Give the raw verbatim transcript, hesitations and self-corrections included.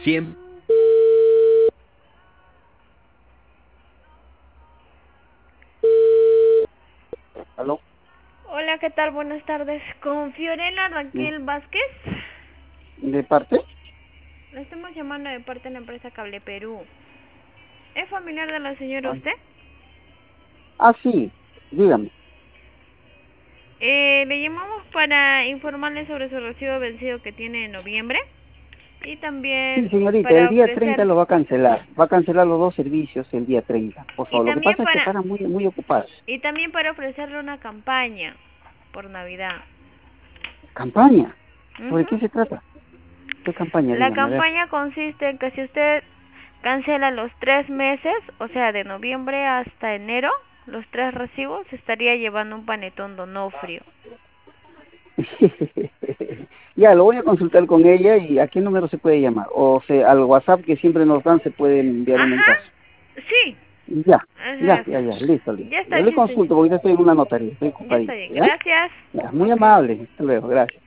Siempre. ¿Aló? Hola, ¿qué tal? Buenas tardes. Con Fiorella Raquel Vázquez. ¿De parte? La estamos llamando de parte de la empresa Cable Perú. ¿Es familiar de la señora Ah, usted? ah, sí, dígame. Eh, le llamamos para informarle sobre su recibo vencido que tiene en noviembre y Sí, también señorita, el para día treinta ofrecer lo va a cancelar. Va a cancelar los dos servicios el día treinta, por y favor. Lo que también pasa es que para estará muy, muy ocupada. y también para ofrecerle una campaña por Navidad. ¿Campaña? ¿Sobre Ujú. qué se trata? ¿Qué campaña? La Dígame, a ver. campaña consiste en que si usted cancela los tres meses, o sea, de noviembre hasta enero, los tres recibos, se estaría llevando un panetón Donofrio. Ya, lo voy a consultar con ella y ¿a qué número se puede llamar? O sea, al WhatsApp que siempre nos dan se puede enviar un Ajá, mensaje. sí, Ya, ya, ajá. ya, ya, listo, listo. Ya Yo está le bien, señor. consulto porque ya estoy en una notaría, estoy Ya está ocupadito, bien, ¿ya? gracias. Ya, muy amable. Hasta luego, gracias.